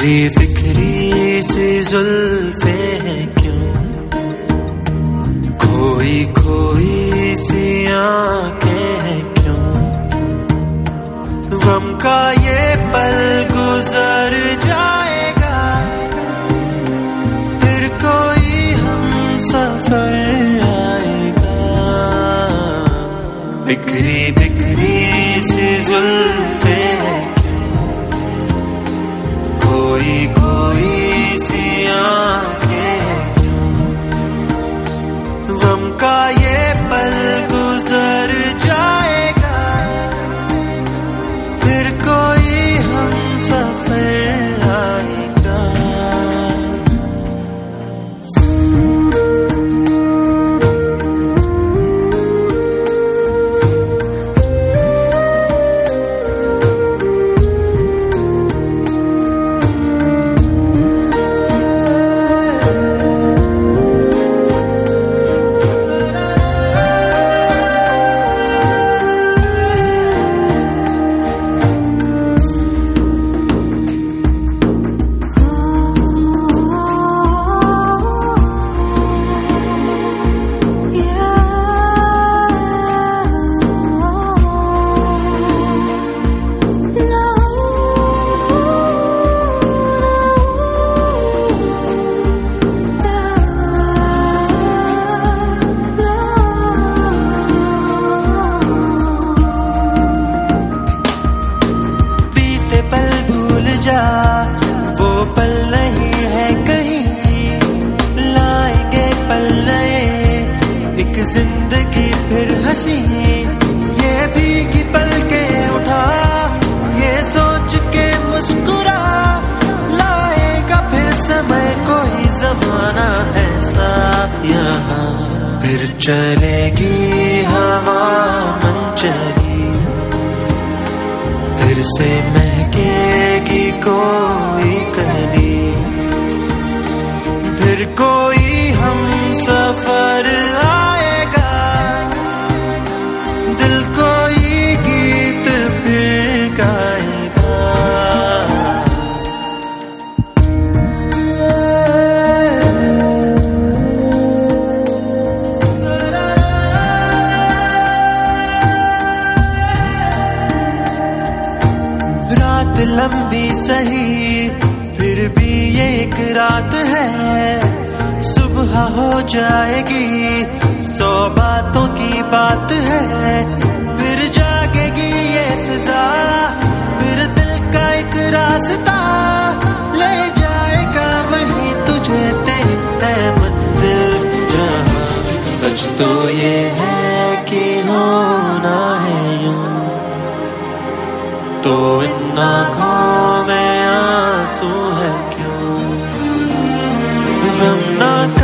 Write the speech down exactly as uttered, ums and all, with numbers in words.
बिखरी बिखरी सी जुल्फे हैं क्यों, खोई खोई सी आंखें हैं क्यों, गम का ये पल गुजर जाएगा, फिर कोई हम सफर आएगा। बिखरी बिखरी सी जुल्फे हैं क्यों, कोई कोई सी आंखें हैं क्यों, गम का ये पल गुजर जाएगा, फिर कोई हम सफर आएगा। वो पल नहीं है कहीं, लाएंगे पल नए, एक जिंदगी फिर हंसी, ये भीगी पल के उठा, ये सोच के मुस्कुरा, लाएगा फिर समय कोई जमाना ऐसा यहाँ, फिर चलेगी हवा मन चली, फिर से महकेगी कोई कली, फिर कोई हम सफर आएगा, दिल कोई गीत फिर गाएगा। रात लंबी सही फिर भी ये एक रात है, सुबह हो जाएगी सौ बातों की बात है, फिर जागेगी ये फिजा, फिर दिल का एक रास्ता ले जाएगा वहीं तुझे तेरी तय मंजिल जहां। सच तो ये है कि होना है यूं, तो इन आँखों में आंसू है क्यों, गम ना